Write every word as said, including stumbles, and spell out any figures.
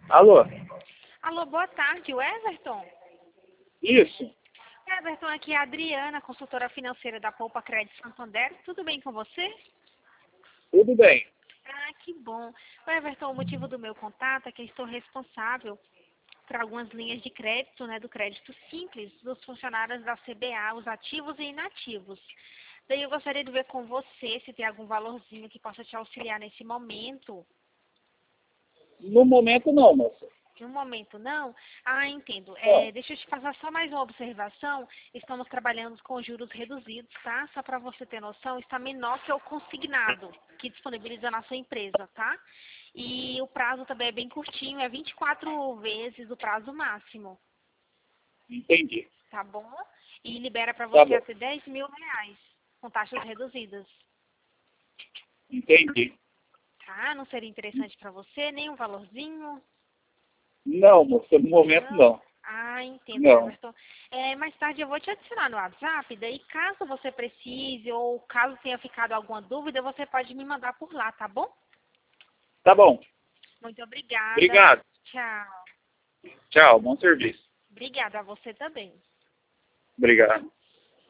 Alô? Alô, boa tarde, o Everton? Isso. Everton, aqui é a Adriana, consultora financeira da Poupa Crédito Santander. Tudo bem com você? Tudo bem. Ah, que bom. O Everton, o motivo do meu contato é que eu estou responsável por algumas linhas de crédito, né, do crédito simples dos funcionários da C B A, os ativos e inativos. Daí eu gostaria de ver com você se tem algum valorzinho que possa te auxiliar nesse momento. No momento não, moça. No momento não? Ah, entendo. É, Não. deixa eu te passar só mais uma observação. Estamos trabalhando com juros reduzidos, tá? Só para você ter noção, está menor que o consignado que disponibiliza a nossa empresa, tá? E o prazo também é bem curtinho, é vinte e quatro vezes o prazo máximo, Entendi. tá bom? E libera para Tá você bom. até dez mil reais, com taxas reduzidas, Entendi. tá? Não seria interessante para você? Nem um valorzinho? Não, moça, no momento Não? não. Ah, entendo, Não. Everton. É, mais tarde eu vou te adicionar no WhatsApp, daí caso você precise ou caso tenha ficado alguma dúvida, você pode me mandar por lá, tá bom? Tá bom. Muito obrigada. Obrigado. Tchau. Tchau, bom serviço. Obrigada a você também. Obrigado.